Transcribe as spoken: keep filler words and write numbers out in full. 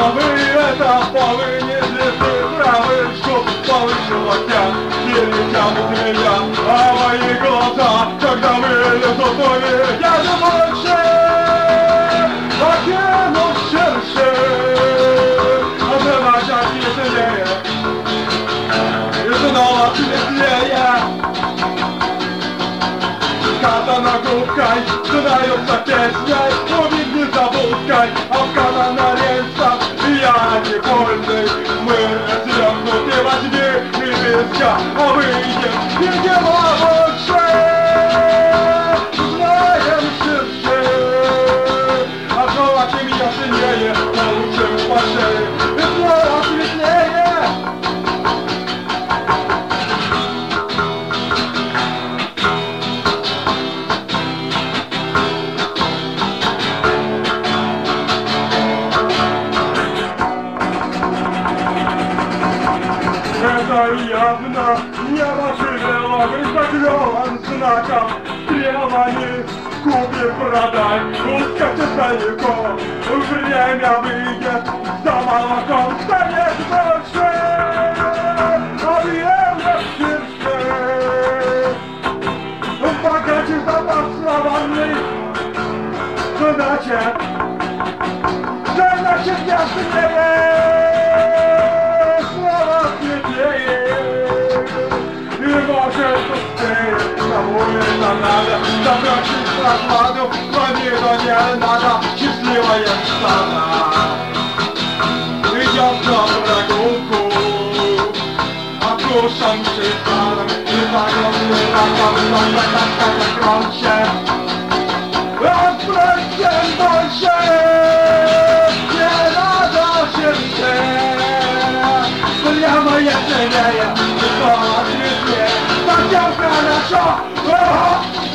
это повынесли ты правый шум повыше локтя. Перетянут меня, а мои глаза, когда вылезут новые, я же больше покину ширше. Обрывать веселее и снова светлее. Катана губкой, сдается песней, убить не забудкой, обкана на рельсах, я не вольный. Мы свергнуты во тьме и виска, а выйдем, видимо, лучше. Знаем ширше, отзывать меня сильнее, получим по шее, и снова светлее. Это явно небо шевело грязоклёвым знаком требований. Кубик продай, пускайте далеко. Время выйдет за молоком, станет больше. Объемно ширше. Богаче запас славанный. Значит, значит яснее. Может быстрее, кому это надо, забросить прохладу, планету не надо, счастливая страна. Идет на прогулку, окруженный садом, и загрузный раком, так громче. Отправьте больше, не надо ширше, прямо яснее, что ответнее. Совсем хорошо!